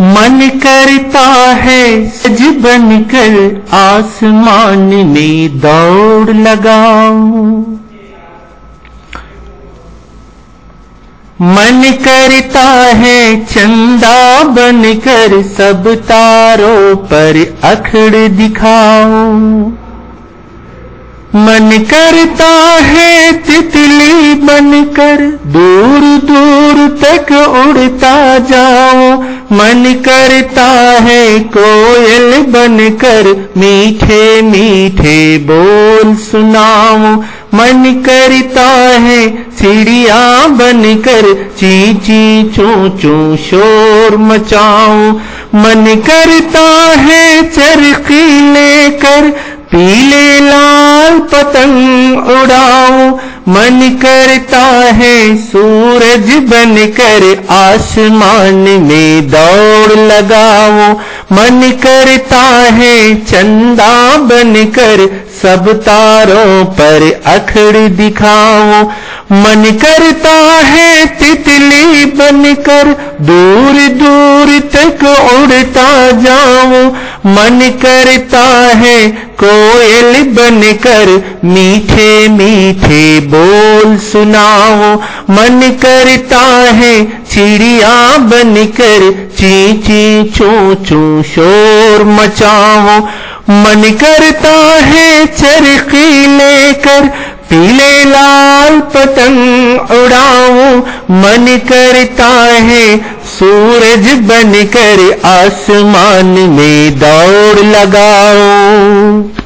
मन करता है सज बनकर आसमान में दौड़ लगाऊं। मन करता है चंदा बनकर सब तारों पर अखड़ दिखाऊं। मन करता है तितली बनकर दूर दूर तक उड़ता जाऊं। मन करता है कोयल बनकर मीठे मीठे बोल सुनाऊं। मन करता है चिड़िया बनकर ची ची चू चू शोर मचाऊं। मन करता है चरखी लेकर पीले लाल पतंग उड़ाऊं। मन करता है सूरज बनकर आसमान में दौड़ लगाऊं। मन करता है चंदा बनकर सब तारों पर अखड़ दिखाऊं। मन करता है तितली बनकर दूर दूर तक उड़ता जाऊं। मन करता है कोयल बनकर मीठे मीठे बोल सुनाऊं। मन करता है चिड़िया बनकर ची ची चू चू शोर मचाऊं। मन करता है चरखी लेकर पीले लाल पतंग उड़ाऊं। मन करता है सूरज बनकर आसमान में दौड़ लगाऊं।